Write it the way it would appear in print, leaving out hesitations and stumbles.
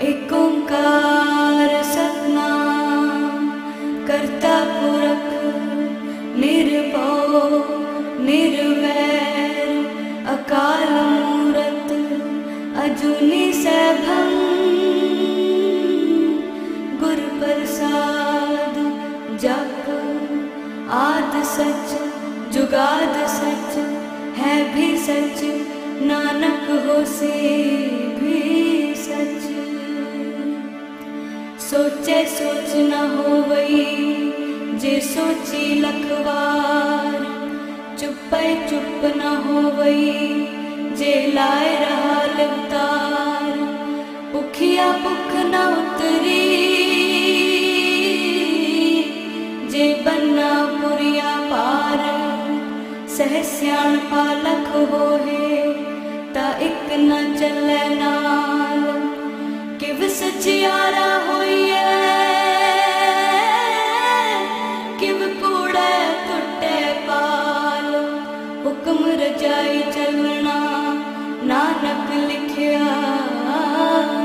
एक ओंकार सतनाम करता पुरख निर्भव निर्वैर अकाल मूरत अजूनी सैभं गुर प्रसाद जप आद सच जुगाद सच है भी सच नानक होसी भी सच। सोचे सोच न होवई जे सोची लखवार चुपै चुप न होवई जे लाए रहा अवतार। भुखिया भुख न उतरी जे बन्ना पुरिया पार। सह सियाणपा लख होए ता इक न चलै नाल। किव सचियारा होइए किव कूड़े टुटे पाल। हुक्म रजाई चलना नानक लिखिया